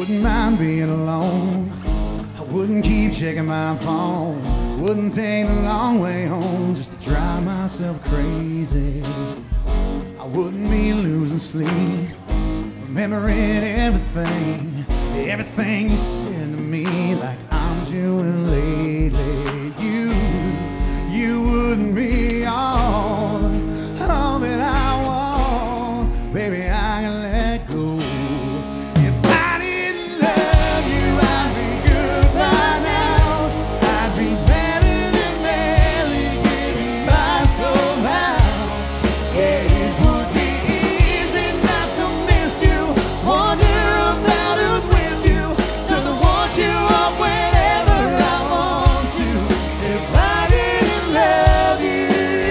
wouldn't mind being alone. I wouldn't keep checking my phone. Wouldn't take the long way home just to drive myself crazy. I wouldn't be losing sleep, remembering everything you said to me, like I'm doing lately. You wouldn't be all that I want, baby. I can let go. If I didn't love you, I'd be good by now. I'd be better than barely getting by somehow. Yeah, it would be easy not to miss you, wonder about who's with you, to want you up whenever I want to. If I didn't love you,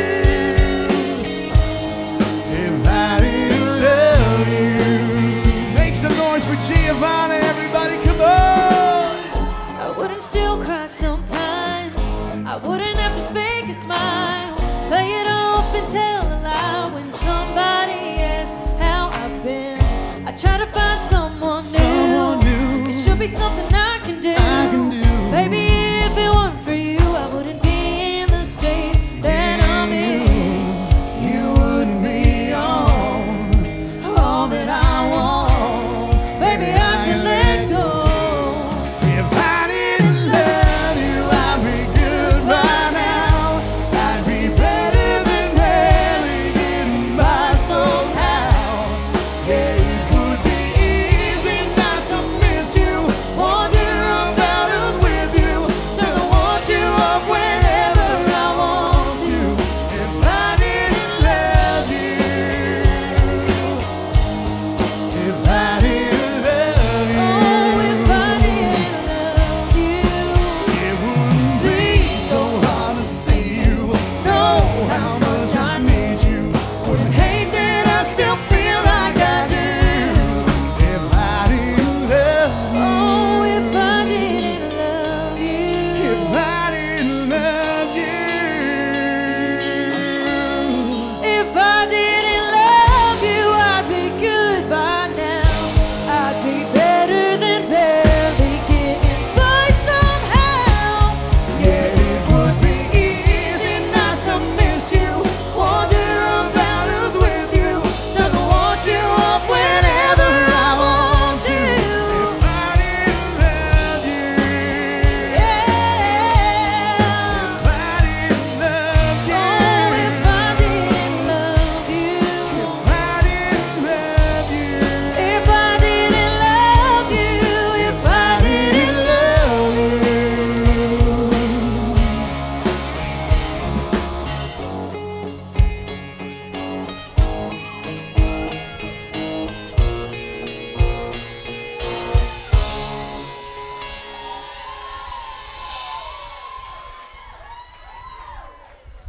if I didn't love you. Make some noise for Giovanna, everybody, come on! I wouldn't still cry sometimes. I wouldn't have to fake a smile, play it off and tell a lie when somebody asks how I've been. I try to find someone new. It should be something